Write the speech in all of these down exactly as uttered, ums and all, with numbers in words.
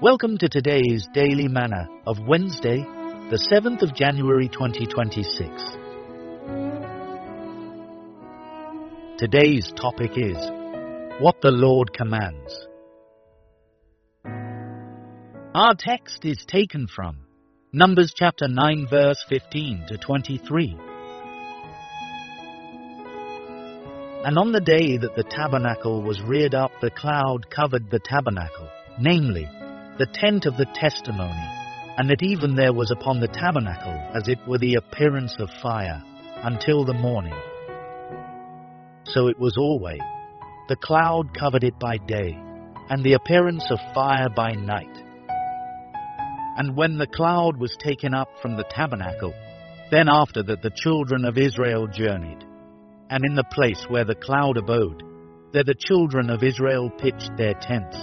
Welcome to today's Daily Manna of Wednesday, the seventh of January twenty twenty-six. Today's topic is What the Lord Commands. Our text is taken from Numbers chapter nine verse fifteen to twenty-three. And on the day that the tabernacle was reared up, the cloud covered the tabernacle, namely, the tent of the testimony, and that even there was upon the tabernacle as it were the appearance of fire, until the morning. So it was always. The cloud covered it by day, and the appearance of fire by night. And when the cloud was taken up from the tabernacle, then after that the children of Israel journeyed, and in the place where the cloud abode, there the children of Israel pitched their tents.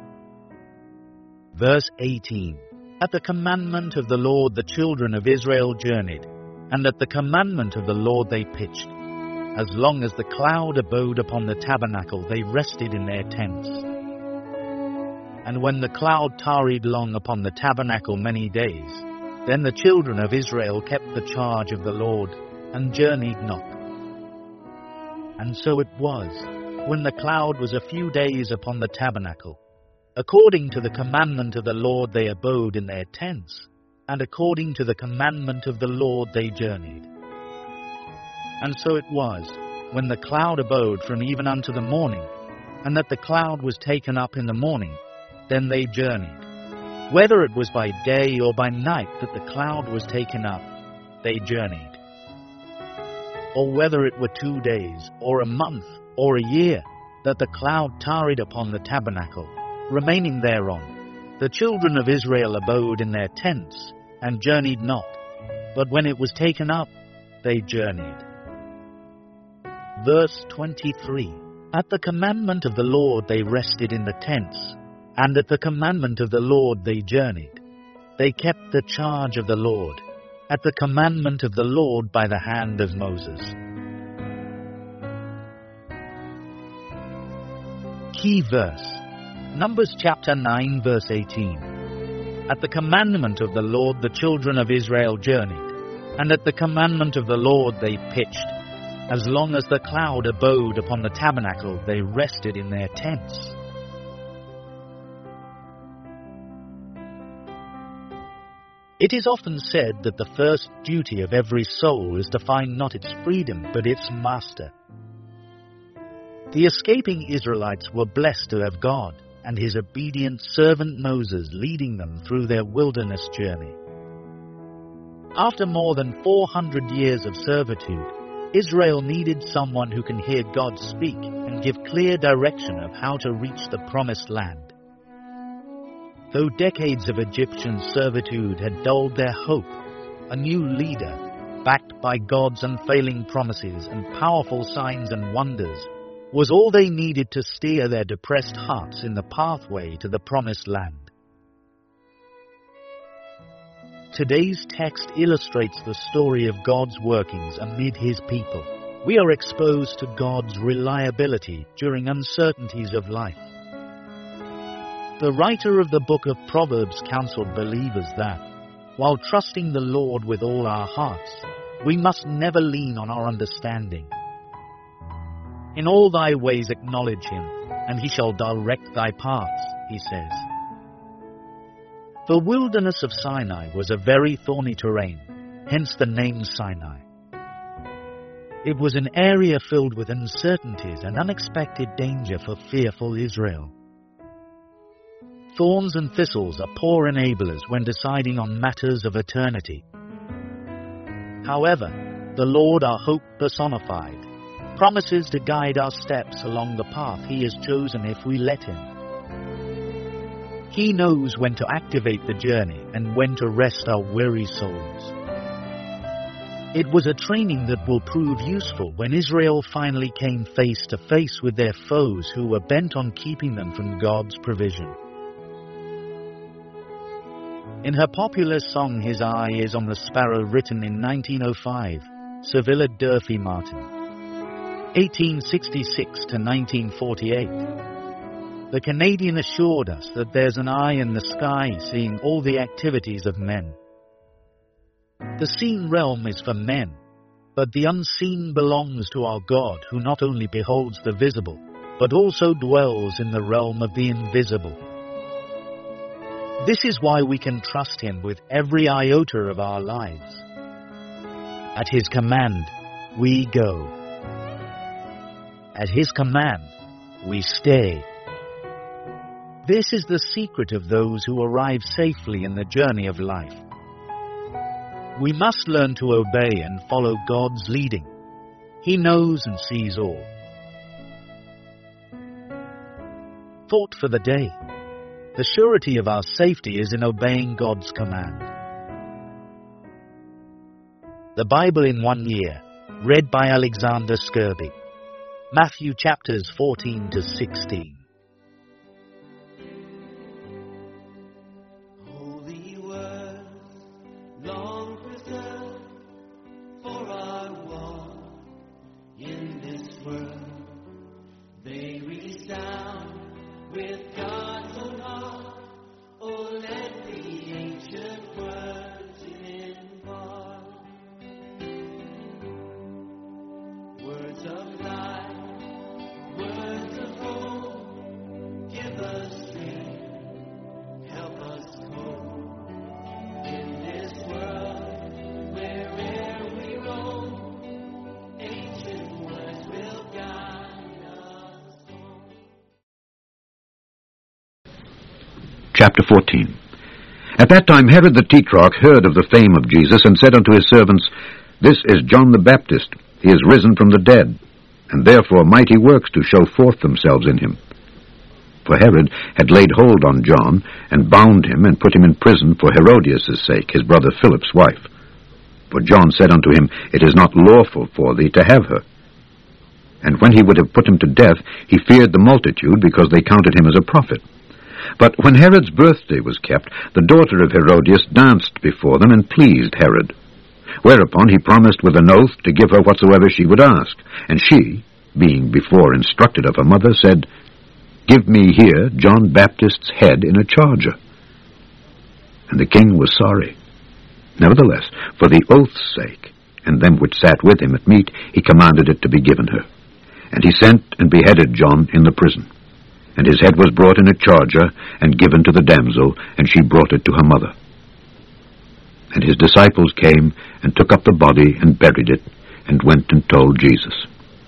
Verse eighteen. At the commandment of the Lord the children of Israel journeyed, and at the commandment of the Lord they pitched. As long as the cloud abode upon the tabernacle, they rested in their tents. And when the cloud tarried long upon the tabernacle many days, then the children of Israel kept the charge of the Lord, and journeyed not. And so it was, when the cloud was a few days upon the tabernacle, according to the commandment of the Lord they abode in their tents, and according to the commandment of the Lord they journeyed. And so it was, when the cloud abode from even unto the morning, and that the cloud was taken up in the morning, then they journeyed. Whether it was by day or by night that the cloud was taken up, they journeyed. Or whether it were two days, or a month, or a year, that the cloud tarried upon the tabernacle, remaining thereon, the children of Israel abode in their tents, and journeyed not, but when it was taken up, they journeyed. Verse twenty-three. At the commandment of the Lord they rested in the tents, and at the commandment of the Lord they journeyed. They kept the charge of the Lord, at the commandment of the Lord by the hand of Moses. Key verse. Numbers chapter nine verse eighteen. At the commandment of the Lord the children of Israel journeyed, and at the commandment of the Lord they pitched. As long as the cloud abode upon the tabernacle, they rested in their tents. It is often said that the first duty of every soul is to find not its freedom, but its master. The escaping Israelites were blessed to have God and his obedient servant Moses leading them through their wilderness journey. After more than four hundred years of servitude, Israel needed someone who can hear God speak and give clear direction of how to reach the promised land. Though decades of Egyptian servitude had dulled their hope, a new leader, backed by God's unfailing promises and powerful signs and wonders, was all they needed to steer their depressed hearts in the pathway to the promised land. Today's text illustrates the story of God's workings amid his people. We are exposed to God's reliability during uncertainties of life. The writer of the book of Proverbs counseled believers that, while trusting the Lord with all our hearts, we must never lean on our understanding. In all thy ways acknowledge him, and he shall direct thy paths, he says. The wilderness of Sinai was a very thorny terrain, hence the name Sinai. It was an area filled with uncertainties and unexpected danger for fearful Israel. Thorns and thistles are poor enablers when deciding on matters of eternity. However, the Lord, our hope personified, promises to guide our steps along the path he has chosen if we let him. He knows when to activate the journey and when to rest our weary souls. It was a training that will prove useful when Israel finally came face to face with their foes who were bent on keeping them from God's provision. In her popular song His Eye is on the Sparrow, written in nineteen oh five, Sevilla Durfee Martin, eighteen sixty-six to nineteen forty-eight, The Canadian assured us that there's an eye in the sky seeing all the activities of men. The seen realm is for men, but the unseen belongs to our God, who not only beholds the visible, but also dwells in the realm of the invisible. This is why we can trust Him with every iota of our lives. At His command, we go. At His command, we stay. This is the secret of those who arrive safely in the journey of life. We must learn to obey and follow God's leading. He knows and sees all. Thought for the day. The surety of our safety is in obeying God's command. The Bible in one year, read by Alexander Skirby. Matthew chapters fourteen to sixteen. Chapter fourteen. At that time Herod the Tetrarch heard of the fame of Jesus, and said unto his servants, This is John the Baptist. He is risen from the dead, and therefore mighty works do show forth themselves in him. For Herod had laid hold on John, and bound him, and put him in prison for Herodias' sake, his brother Philip's wife. For John said unto him, It is not lawful for thee to have her. And when he would have put him to death, he feared the multitude, because they counted him as a prophet. But when Herod's birthday was kept, the daughter of Herodias danced before them, and pleased Herod. Whereupon he promised with an oath to give her whatsoever she would ask. And she, being before instructed of her mother, said, Give me here John Baptist's head in a charger. And the king was sorry. Nevertheless, for the oath's sake, and them which sat with him at meat, he commanded it to be given her. And he sent and beheaded John in the prison. And his head was brought in a charger, and given to the damsel, and she brought it to her mother. And his disciples came, and took up the body, and buried it, and went and told Jesus.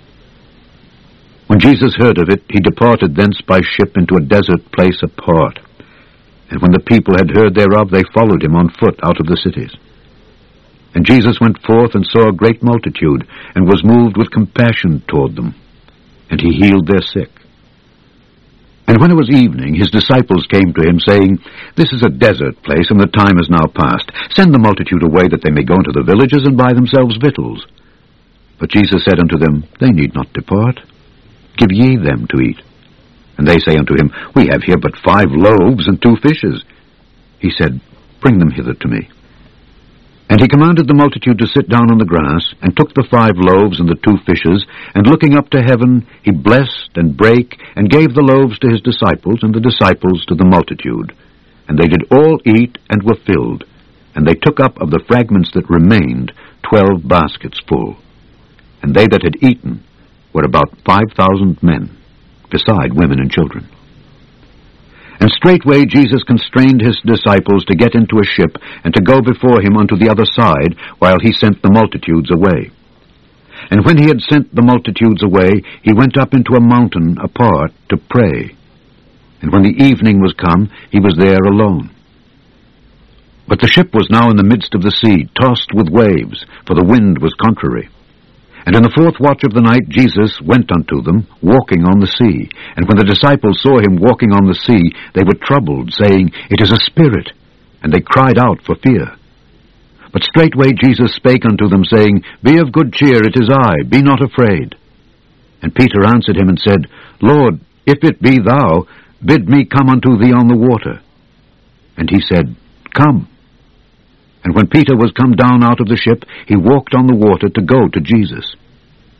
When Jesus heard of it, he departed thence by ship into a desert place apart. And when the people had heard thereof, they followed him on foot out of the cities. And Jesus went forth, and saw a great multitude, and was moved with compassion toward them. And he healed their sick. And when it was evening, his disciples came to him, saying, This is a desert place, and the time is now past. Send the multitude away, that they may go into the villages, and buy themselves victuals. But Jesus said unto them, They need not depart. Give ye them to eat. And they say unto him, We have here but five loaves and two fishes. He said, Bring them hither to me. And he commanded the multitude to sit down on the grass, and took the five loaves and the two fishes, and looking up to heaven, he blessed and brake, and gave the loaves to his disciples, and the disciples to the multitude. And they did all eat, and were filled. And they took up of the fragments that remained twelve baskets full. And they that had eaten were about five thousand men, beside women and children. And straightway Jesus constrained his disciples to get into a ship, and to go before him unto the other side, while he sent the multitudes away. And when he had sent the multitudes away, he went up into a mountain apart to pray. And when the evening was come, he was there alone. But the ship was now in the midst of the sea, tossed with waves, for the wind was contrary. And in the fourth watch of the night Jesus went unto them, walking on the sea. And when the disciples saw him walking on the sea, they were troubled, saying, It is a spirit. And they cried out for fear. But straightway Jesus spake unto them, saying, Be of good cheer, it is I, be not afraid. And Peter answered him and said, Lord, if it be thou, bid me come unto thee on the water. And he said, Come. And when Peter was come down out of the ship, he walked on the water to go to Jesus.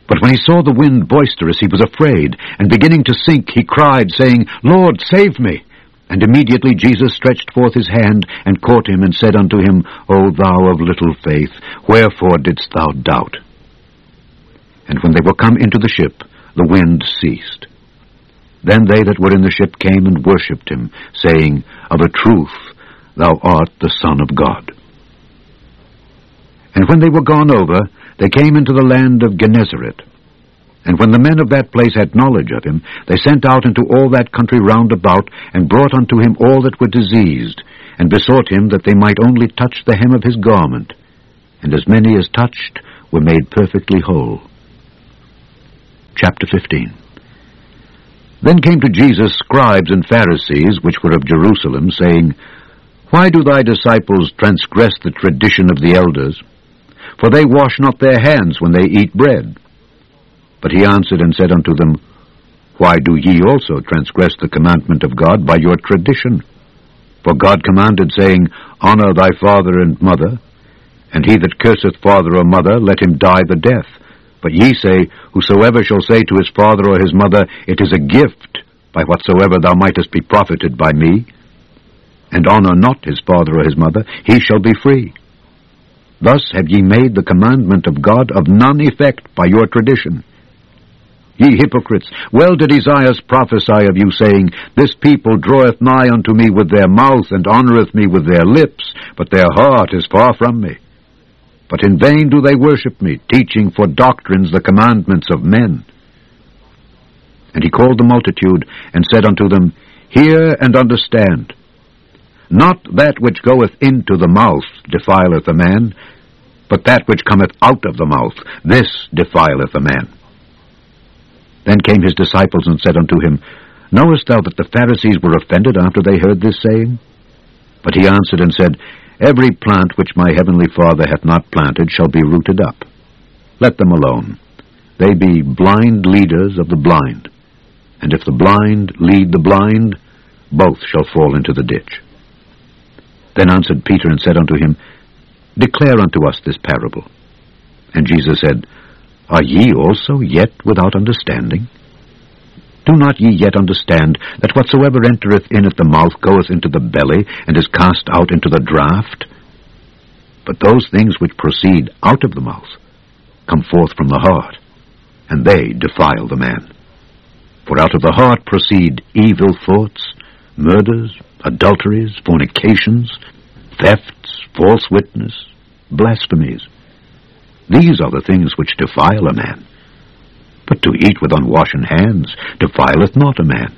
But when he saw the wind boisterous, he was afraid, and beginning to sink, he cried, saying, Lord, save me! And immediately Jesus stretched forth his hand, and caught him, and said unto him, O thou of little faith, wherefore didst thou doubt? And when they were come into the ship, the wind ceased. Then they that were in the ship came and worshipped him, saying, Of a truth, thou art the Son of God. And when they were gone over, they came into the land of Gennesaret. And when the men of that place had knowledge of him, they sent out into all that country round about, and brought unto him all that were diseased, and besought him that they might only touch the hem of his garment. And as many as touched were made perfectly whole. Chapter fifteen. Then came to Jesus scribes and Pharisees, which were of Jerusalem, saying, Why do thy disciples transgress the tradition of the elders? For they wash not their hands when they eat bread. But he answered and said unto them, Why do ye also transgress the commandment of God by your tradition? For God commanded, saying, Honor thy father and mother, and he that curseth father or mother, let him die the death. But ye say, Whosoever shall say to his father or his mother, It is a gift, by whatsoever thou mightest be profited by me, and honor not his father or his mother, he shall be free. Thus have ye made the commandment of God of none effect by your tradition. Ye hypocrites, well did Esaias prophesy of you, saying, This people draweth nigh unto me with their mouth, and honoureth me with their lips, but their heart is far from me. But in vain do they worship me, teaching for doctrines the commandments of men. And he called the multitude, and said unto them, Hear and understand. Not that which goeth into the mouth defileth a man, but that which cometh out of the mouth, this defileth a man. Then came his disciples and said unto him, Knowest thou that the Pharisees were offended after they heard this saying? But he answered and said, Every plant which my heavenly Father hath not planted shall be rooted up. Let them alone. They be blind leaders of the blind. And if the blind lead the blind, both shall fall into the ditch. Then answered Peter and said unto him, Declare unto us this parable. And Jesus said, Are ye also yet without understanding? Do not ye yet understand that whatsoever entereth in at the mouth goeth into the belly, and is cast out into the draught? But those things which proceed out of the mouth come forth from the heart, and they defile the man. For out of the heart proceed evil thoughts, murders, adulteries, fornications, thefts, false witness, blasphemies. These are the things which defile a man. But to eat with unwashen hands defileth not a man.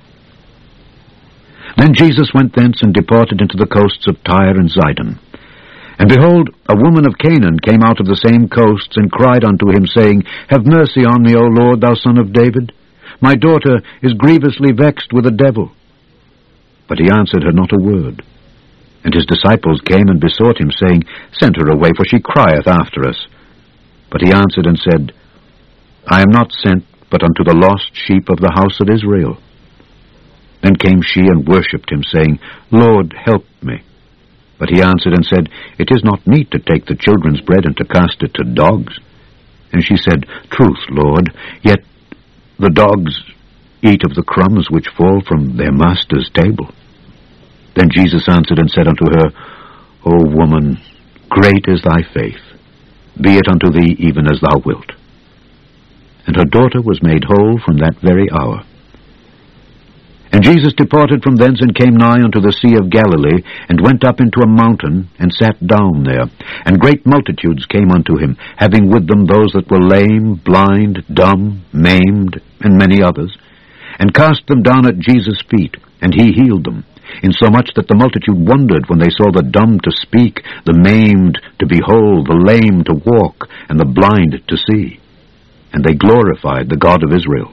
Then Jesus went thence and departed into the coasts of Tyre and Zidon. And behold, a woman of Canaan came out of the same coasts, and cried unto him, saying, Have mercy on me, O Lord, thou son of David. My daughter is grievously vexed with a devil. But he answered her not a word. And his disciples came and besought him, saying, Send her away, for she crieth after us. But he answered and said, I am not sent but unto the lost sheep of the house of Israel. Then came she and worshipped him, saying, Lord, help me. But he answered and said, It is not meet to take the children's bread and to cast it to dogs. And she said, Truth, Lord, yet the dogs eat of the crumbs which fall from their master's table. Then Jesus answered and said unto her, O woman, great is thy faith. Be it unto thee even as thou wilt. And her daughter was made whole from that very hour. And Jesus departed from thence and came nigh unto the sea of Galilee, and went up into a mountain, and sat down there. And great multitudes came unto him, having with them those that were lame, blind, dumb, maimed, and many others, and cast them down at Jesus' feet, and he healed them, insomuch that the multitude wondered when they saw the dumb to speak, the maimed to behold, the lame to walk, and the blind to see. And they glorified the God of Israel.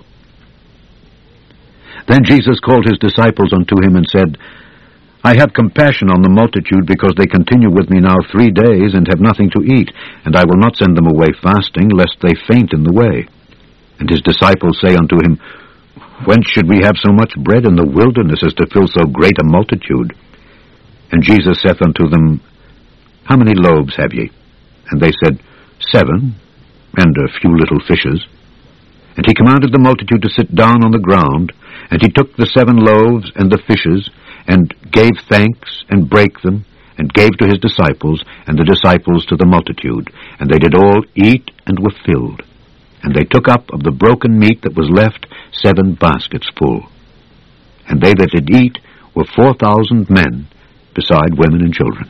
Then Jesus called his disciples unto him, and said, I have compassion on the multitude, because they continue with me now three days, and have nothing to eat, and I will not send them away fasting, lest they faint in the way. And his disciples say unto him, Whence should we have so much bread in the wilderness, as to fill so great a multitude? And Jesus saith unto them, How many loaves have ye? And they said, Seven, and a few little fishes. And he commanded the multitude to sit down on the ground, and he took the seven loaves and the fishes, and gave thanks, and brake them, and gave to his disciples, and the disciples to the multitude. And they did all eat, and were filled. And they took up of the broken meat that was left seven baskets full. And they that did eat were four thousand men, beside women and children.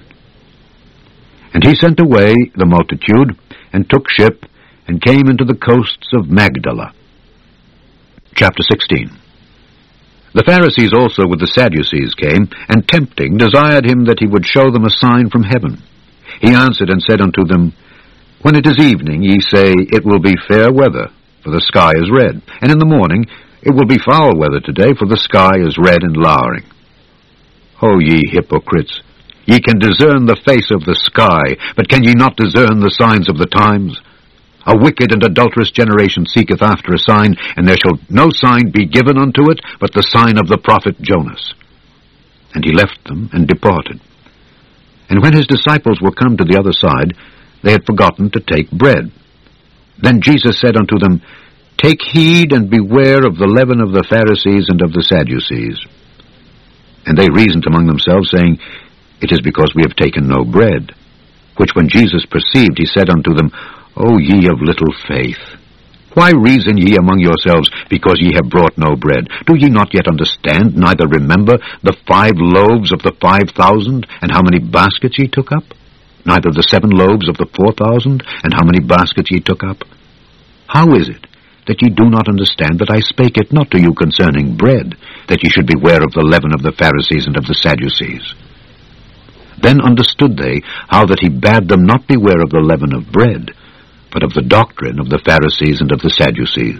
And he sent away the multitude, and took ship, and came into the coasts of Magdala. Chapter sixteen. The Pharisees also with the Sadducees came, and tempting desired him that he would show them a sign from heaven. He answered and said unto them, When it is evening, ye say, It will be fair weather, for the sky is red. And in the morning, It will be foul weather today, for the sky is red and lowering. O ye hypocrites! Ye can discern the face of the sky, but can ye not discern the signs of the times? A wicked and adulterous generation seeketh after a sign, and there shall no sign be given unto it, but the sign of the prophet Jonas. And he left them, and departed. And when his disciples were come to the other side, they had forgotten to take bread. Then Jesus said unto them, Take heed and beware of the leaven of the Pharisees and of the Sadducees. And they reasoned among themselves, saying, It is because we have taken no bread. Which when Jesus perceived, he said unto them, O ye of little faith, why reason ye among yourselves, because ye have brought no bread? Do ye not yet understand, neither remember the five loaves of the five thousand, and how many baskets ye took up? Neither the seven loaves of the four thousand, and how many baskets ye took up? How is it that ye do not understand that I spake it not to you concerning bread, that ye should beware of the leaven of the Pharisees and of the Sadducees? Then understood they how that he bade them not beware of the leaven of bread, but of the doctrine of the Pharisees and of the Sadducees.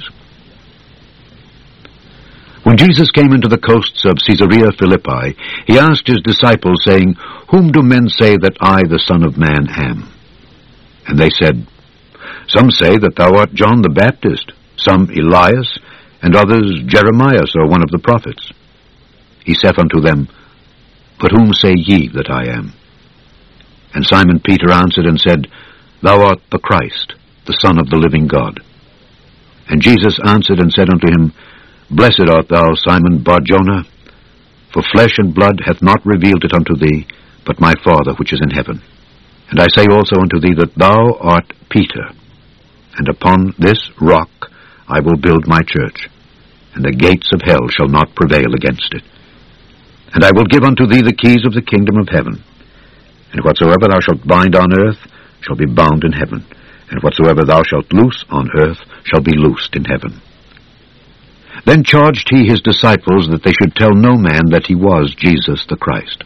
When Jesus came into the coasts of Caesarea Philippi, he asked his disciples, saying, Whom do men say that I, the Son of Man, am? And they said, Some say that thou art John the Baptist, some Elias, and others Jeremias, or one of the prophets. He saith unto them, But whom say ye that I am? And Simon Peter answered and said, Thou art the Christ, the Son of the living God. And Jesus answered and said unto him, Blessed art thou, Simon Bar-Jonah, for flesh and blood hath not revealed it unto thee, but my Father which is in heaven. And I say also unto thee that thou art Peter, and upon this rock I will build my church, and the gates of hell shall not prevail against it. And I will give unto thee the keys of the kingdom of heaven. And whatsoever thou shalt bind on earth shall be bound in heaven, and whatsoever thou shalt loose on earth shall be loosed in heaven. Then charged he his disciples that they should tell no man that he was Jesus the Christ.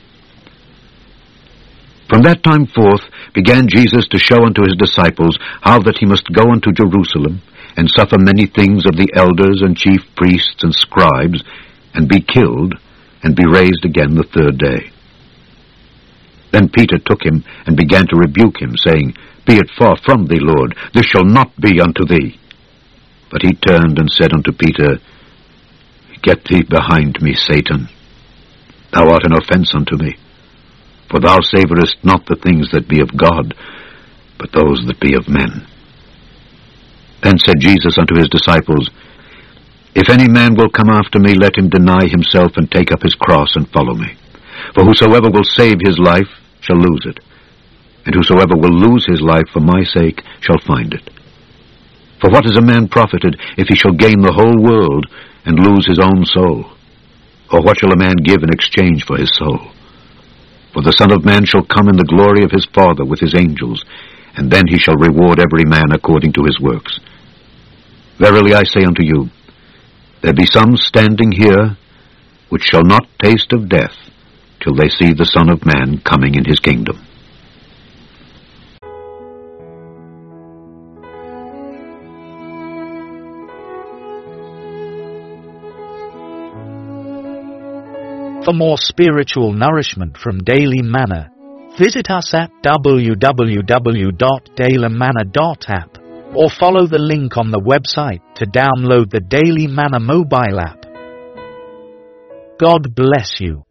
From that time forth began Jesus to show unto his disciples how that he must go unto Jerusalem, and suffer many things of the elders and chief priests and scribes, and be killed, and be raised again the third day. Then Peter took him, and began to rebuke him, saying, Be it far from thee, Lord, this shall not be unto thee. But he turned and said unto Peter, Get thee behind me, Satan. Thou art an offense unto me, for thou savorest not the things that be of God, but those that be of men. Then said Jesus unto his disciples, If any man will come after me, let him deny himself, and take up his cross, and follow me. For whosoever will save his life shall lose it, and whosoever will lose his life for my sake shall find it. For what is a man profited, if he shall gain the whole world, and lose his own soul? Or what shall a man give in exchange for his soul? For the Son of Man shall come in the glory of his Father with his angels, and then he shall reward every man according to his works. Verily I say unto you, there be some standing here which shall not taste of death till they see the Son of Man coming in his kingdom. For more spiritual nourishment from Daily Manna, visit us at w w w dot daily manna dot app or follow the link on the website to download the Daily Manna mobile app. God bless you.